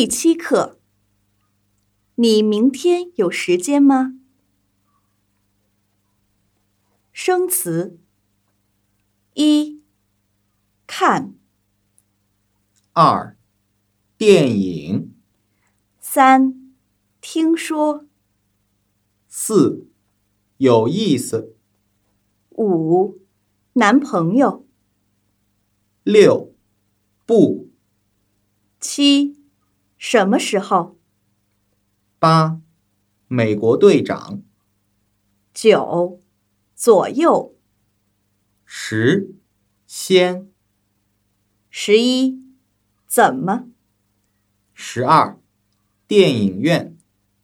第7课，你明天有时间吗？生词：1. 看 2. 电影 3. 听说 4. 有意思 5. 男朋友 6. 不 7. 什么时候 8. 美国队长 9. 左右 10. 先 11. 怎么 12. 电影院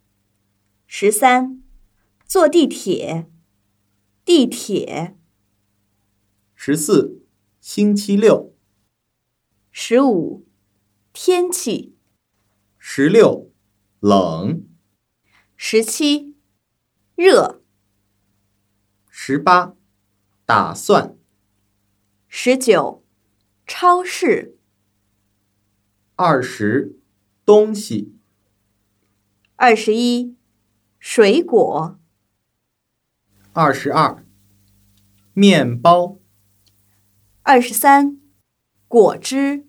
13. 坐地铁地铁 14. 星期六 15. 天气 16. 冷 17. 热 18. 打算 19. 超市 20. 东西 21. 水果 22. 面包 23. 果汁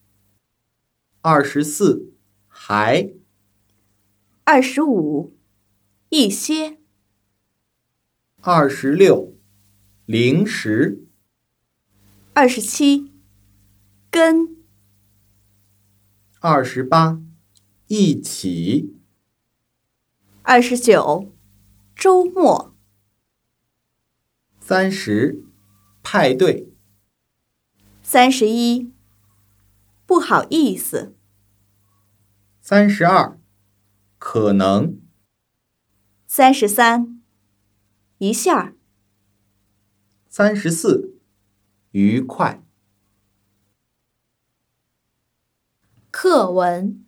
24. 还 25. 一些 26. 零食 27. 跟 28. 一起 29. 周末 30. 派对 31. 不好意思 32. 可能 33. 一下 34. 愉快课文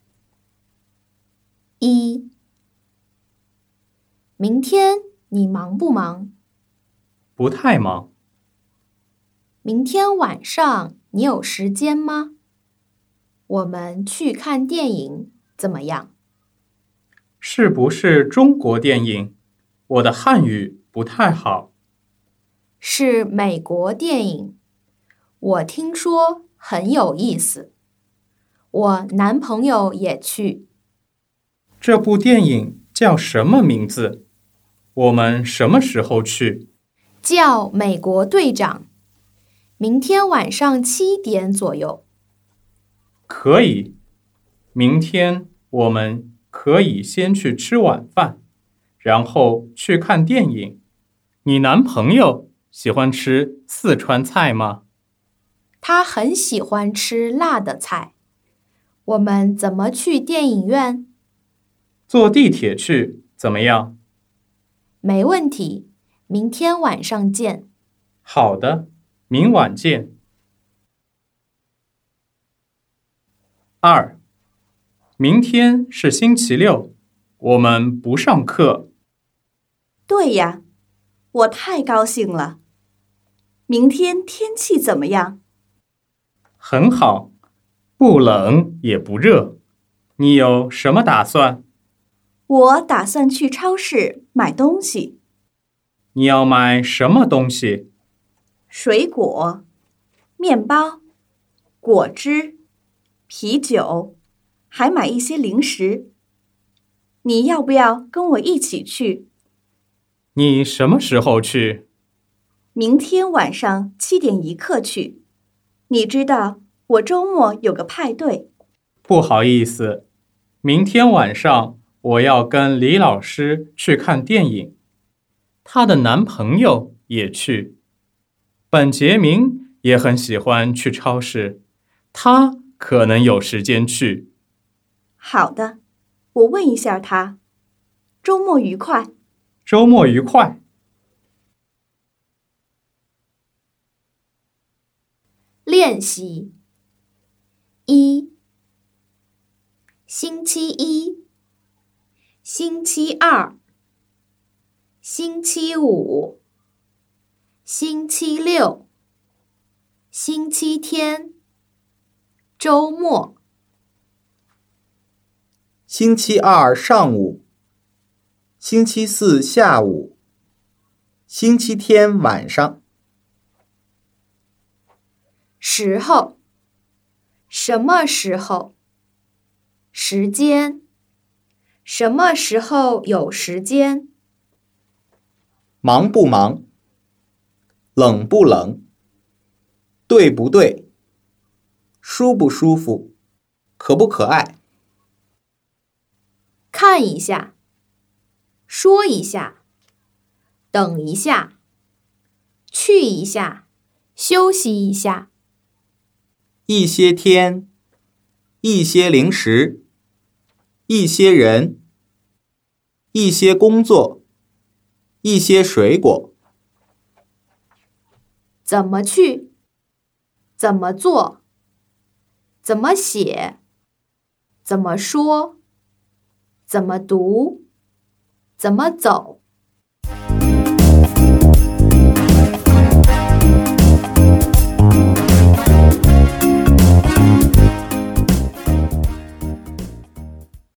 1。明天你忙不忙？ 不太忙。 明天晚上你有时间吗？我们去看电影怎么样？ 是不是中国电影？我的汉语不太好。 是美国电影，我听说很有意思。我男朋友也去。 这部电影叫什么名字？我们什么时候去？ 叫《美国队长》，明天晚上7点左右。 可以。明天我们可以先去吃晚饭，然后去看电影。你男朋友喜欢吃四川菜吗？ 他很喜欢吃辣的菜。我们怎么去电影院？ 坐地铁去，怎么样？ 没问题，明天晚上见。 好的，明晚见。2. 明天是星期六，我们不上课。 对呀，我太高兴了。明天天气怎么样？ 很好，不冷也不热。你有什么打算？ 我打算去超市买东西， 你要买什么东西？ 水果、面包、果汁、啤酒，还买一些零食。你要不要跟我一起去？ 你什么时候去？ 明天晚上7点一刻去。你知道我周末有个派对。 不好意思，明天晚上我要跟李老师去看电影，她的男朋友也去。本杰明也很喜欢去超市，他可能有时间去。 好的，我问一下他。周末愉快。 周末愉快。 练习1。星期1、星期2、星期5、星期6、星期天、周末。 星期二上午，星期四下午，星期天晚上。 时候，什么时候？时间，什么时候有时间？ 忙不忙？冷不冷？对不对？舒不舒服？可不可爱？ 看一下，说一下，等一下，去一下，休息一下。 一些天，一些零食，一些人，一些工作，一些水果。 怎么去？怎么做？怎么写？怎么说？怎么读？怎么走？